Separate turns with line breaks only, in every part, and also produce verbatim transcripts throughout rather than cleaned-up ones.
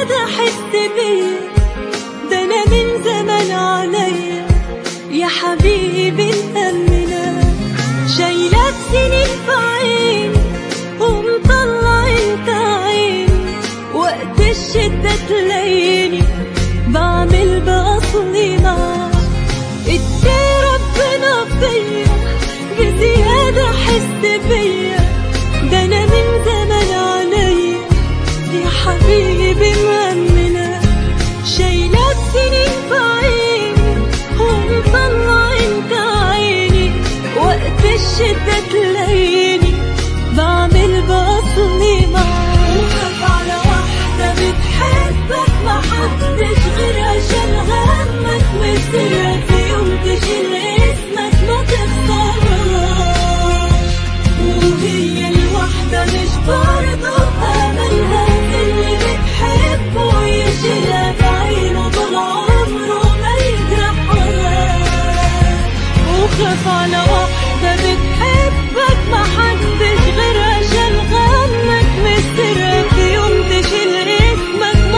بزيادة حس بيا، ده أنا من زمان عليا يا حبيبي مأمنة، شايلة سنين في عيني ومطلع انت عيني، وقت الشدة تلاقيني بعمل بأصلي معاك. ادي ربنا فيا بزيادة حس بيا، ده أنا من زمان عليا يا حبيبي مأمنة، شايلة سنين في عيني ومطلع انت عيني، وقت الشدة تلاقيني بعمل بأصلي معاك. وخاف على واحدة بتحبك محدش غيرها شال همك، مسيرها في يوم تشيل اسمك ما تخسرهاش، وهي الواحدة مش برضه أملها في اللي بتحبه يشيلها في عينه طول عمره ما يجرحهاش. وخاف على واحدة بتحبك محدش غيرها شال غمك، مسيرها في يوم تشيل اسمك ما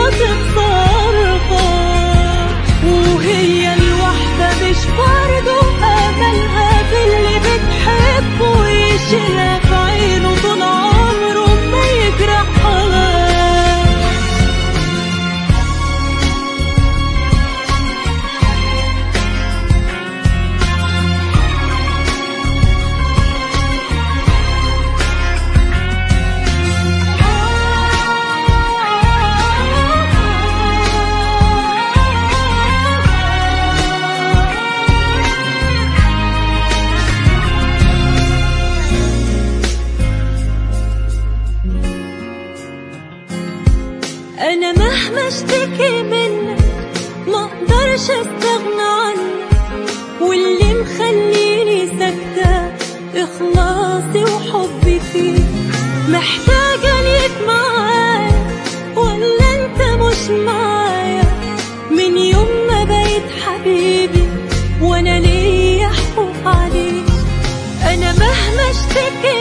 تخسرهاش، وهي الواحدة مش برضه أملها في اللي بتحبه يشيلها في عينه طول عمره ما يجرحهاش. أنا مهما اشتكي منك مقدرش استغنى عنك، واللي مخليني ساكتة إخلاصي وحبي فيك، محتاجة ليك معايا ولا انت مش معايا، من يوم ما بقيت حبيبي وانا ليا حقوق عليك. أنا مهما اشتكي